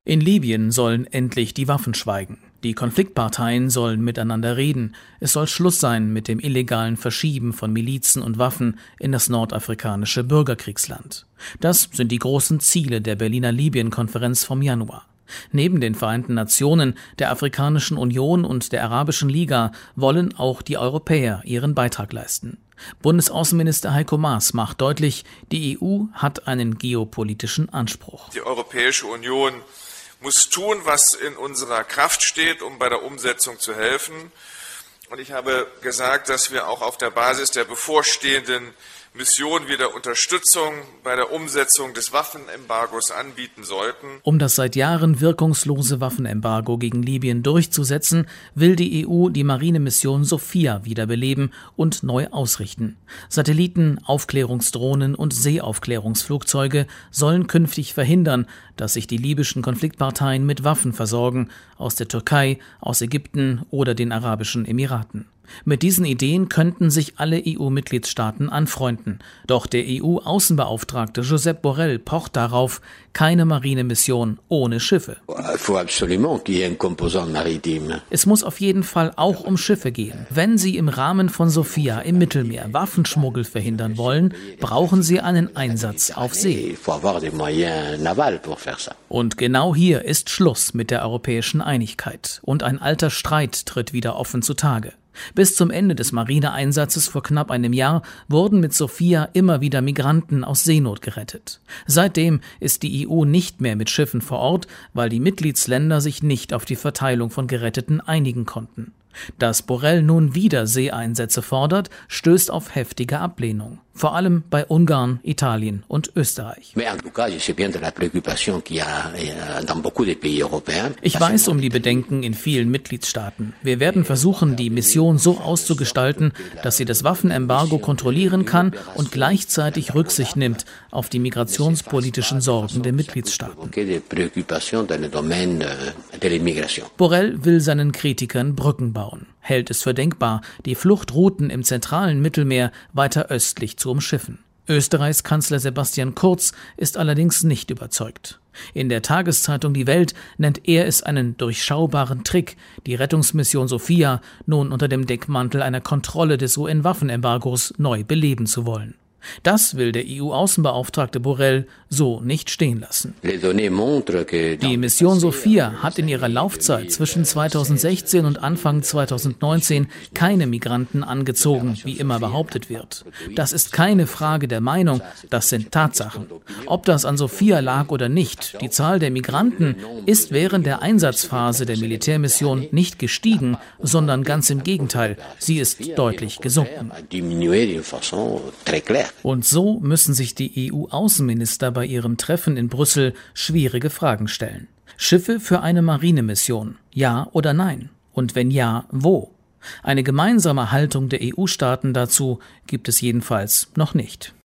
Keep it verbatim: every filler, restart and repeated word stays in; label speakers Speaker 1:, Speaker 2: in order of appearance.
Speaker 1: In Libyen sollen endlich die Waffen schweigen. Die Konfliktparteien sollen miteinander reden. Es soll Schluss sein mit dem illegalen Verschieben von Milizen und Waffen in das nordafrikanische Bürgerkriegsland. Das sind die großen Ziele der Berliner Libyen-Konferenz vom Januar. Neben den Vereinten Nationen, der Afrikanischen Union und der Arabischen Liga wollen auch die Europäer ihren Beitrag leisten. Bundesaußenminister Heiko Maas macht deutlich, die E U hat einen geopolitischen Anspruch.
Speaker 2: Die Europäische Union muss tun, was in unserer Kraft steht, um bei der Umsetzung zu helfen. Und ich habe gesagt, dass wir auch auf der Basis der bevorstehenden Mission wieder Unterstützung bei der Umsetzung des Waffenembargos anbieten sollten.
Speaker 1: Um das seit Jahren wirkungslose Waffenembargo gegen Libyen durchzusetzen, will die E U die Marinemission Sophia wiederbeleben und neu ausrichten. Satelliten, Aufklärungsdrohnen und Seeaufklärungsflugzeuge sollen künftig verhindern, dass sich die libyschen Konfliktparteien mit Waffen versorgen, aus der Türkei, aus Ägypten oder den Arabischen Emiraten. Mit diesen Ideen könnten sich alle E U-Mitgliedstaaten anfreunden. Doch der E U-Außenbeauftragte Josep Borrell pocht darauf, keine Marinemission ohne Schiffe. Es muss auf jeden Fall auch um Schiffe gehen. Wenn Sie im Rahmen von Sophia im Mittelmeer Waffenschmuggel verhindern wollen, brauchen Sie einen Einsatz auf See. Und genau hier ist Schluss mit der europäischen Einigkeit. Und ein alter Streit tritt wieder offen zutage. Bis zum Ende des Marineeinsatzes vor knapp einem Jahr wurden mit Sophia immer wieder Migranten aus Seenot gerettet. Seitdem ist die E U nicht mehr mit Schiffen vor Ort, weil die Mitgliedsländer sich nicht auf die Verteilung von Geretteten einigen konnten. Dass Borrell nun wieder Seeeinsätze fordert, stößt auf heftige Ablehnung. Vor allem bei Ungarn, Italien und Österreich. Ich weiß um die Bedenken in vielen Mitgliedstaaten. Wir werden versuchen, die Mission so auszugestalten, dass sie das Waffenembargo kontrollieren kann und gleichzeitig Rücksicht nimmt auf die migrationspolitischen Sorgen der Mitgliedstaaten. Borrell will seinen Kritikern Brücken bauen, hält es für denkbar, die Fluchtrouten im zentralen Mittelmeer weiter östlich zu umschiffen. Österreichs Kanzler Sebastian Kurz ist allerdings nicht überzeugt. In der Tageszeitung Die Welt nennt er es einen durchschaubaren Trick, die Rettungsmission Sophia nun unter dem Deckmantel einer Kontrolle des U N-Waffenembargos neu beleben zu wollen. Das will der E U-Außenbeauftragte Borrell so nicht stehen lassen. Die Mission Sophia hat in ihrer Laufzeit zwischen zweitausendsechzehn und Anfang zweitausendneunzehn keine Migranten angezogen, wie immer behauptet wird. Das ist keine Frage der Meinung, das sind Tatsachen. Ob das an Sophia lag oder nicht, die Zahl der Migranten ist während der Einsatzphase der Militärmission nicht gestiegen, sondern ganz im Gegenteil, sie ist deutlich gesunken. Und so müssen sich die E U-Außenminister bei ihrem Treffen in Brüssel schwierige Fragen stellen. Schiffe für eine Marinemission, ja oder nein? Und wenn ja, wo? Eine gemeinsame Haltung der E U-Staaten dazu gibt es jedenfalls noch nicht.